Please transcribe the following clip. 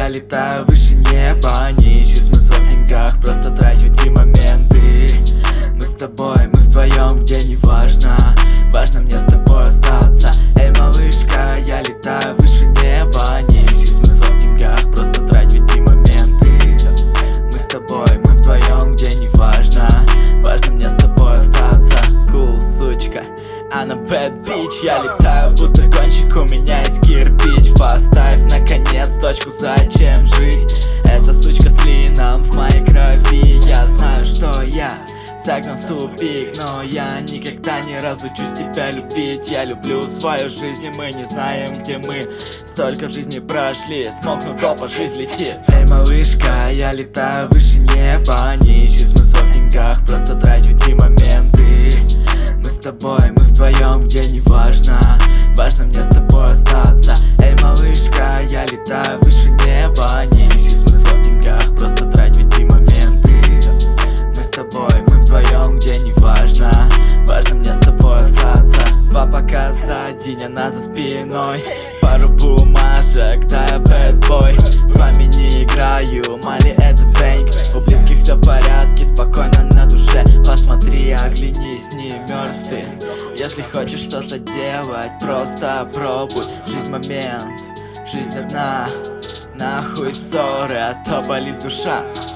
летаю выше неба. Не ищи смысла в деньгах, просто трать эти моменты. Мы с тобой, мы вдвоем, где не важно. Важно мне с тобой остаться. Эй, малышка, я летаю выше неба. Не ищи смысла в деньгах, просто трать эти моменты. Мы с тобой, мы вдвоем, где не важно. Важно мне с тобой остаться. Cool, сучка, она bad bitch. Я летаю, будто гонщик, у меня есть кирпич. Поставь, наконец, точку, зачем жить? Эта сучка с лином в моей крови. Я знаю, что я загнан в тупик, но я никогда не разучусь тебя любить. Я люблю свою жизнь, и мы не знаем, где мы. Столько в жизни прошли, смолкну, то по жизни летит. Эй, малышка, я летаю выше неба. Не ищи смысла в деньгах, просто трать эти моменты. Мы с тобой, мы вдвоем, где не важно. Важно мне с тобой остаться. Эй, малышка, я летаю выше неба. Не ищи смысла в деньгах, просто трать эти моменты. Мы с тобой, мы вдвоем, где не важно. Важно мне с тобой остаться. Два пока сзади, она за спиной. Пару бумажек, да я bad boy. С вами не играю, мали это фейк. У близких все в порядке, спокойно на душе. Посмотри, оглянись, не мертв ты. Если хочешь что-то делать, просто пробуй. Жизнь момент, жизнь одна. Нахуй ссоры, а то болит душа.